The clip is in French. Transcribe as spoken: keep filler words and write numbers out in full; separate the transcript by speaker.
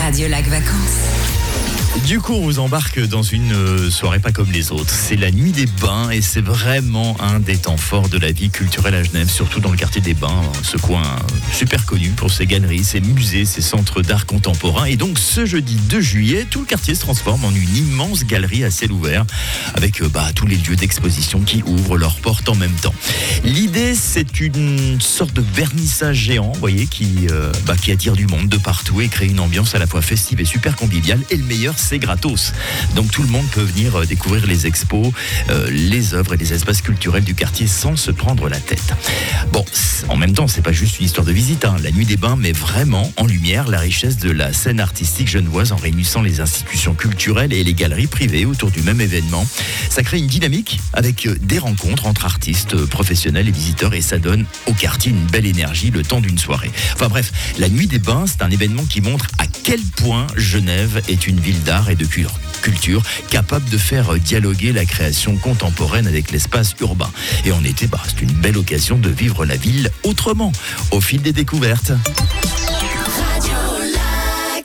Speaker 1: Radio Lac Vacances.
Speaker 2: Du coup, on vous embarque dans une soirée pas comme les autres. C'est la nuit des bains et c'est vraiment un des temps forts de la vie culturelle à Genève, surtout dans le quartier des Bains, ce coin super connu pour ses galeries, ses musées, ses centres d'art contemporain. Et donc ce jeudi deux juillet, tout le quartier se transforme en une immense galerie à ciel ouvert avec bah, tous les lieux d'exposition qui ouvrent leurs portes en même temps. L'idée, c'est une sorte de vernissage géant, vous voyez, qui, euh, bah, qui attire du monde de partout et crée une ambiance à la fois festive et super conviviale. Et le meilleur, c'est gratos. Donc tout le monde peut venir découvrir les expos, euh, les œuvres et les espaces culturels du quartier sans se prendre la tête. Bon, en même temps, c'est pas juste une histoire de visite. Hein. La nuit des bains met vraiment en lumière la richesse de la scène artistique genevoise en réunissant les institutions culturelles et les galeries privées autour du même événement. Ça crée une dynamique avec des rencontres entre artistes, professionnels et visiteurs et ça donne au quartier une belle énergie le temps d'une soirée. Enfin bref, la nuit des bains, c'est un événement qui montre à quel point Genève est une ville d'art et de culture capable de faire dialoguer la création contemporaine avec l'espace urbain. Et en été, bah, c'est une belle occasion de vivre la ville autrement, au fil des découvertes.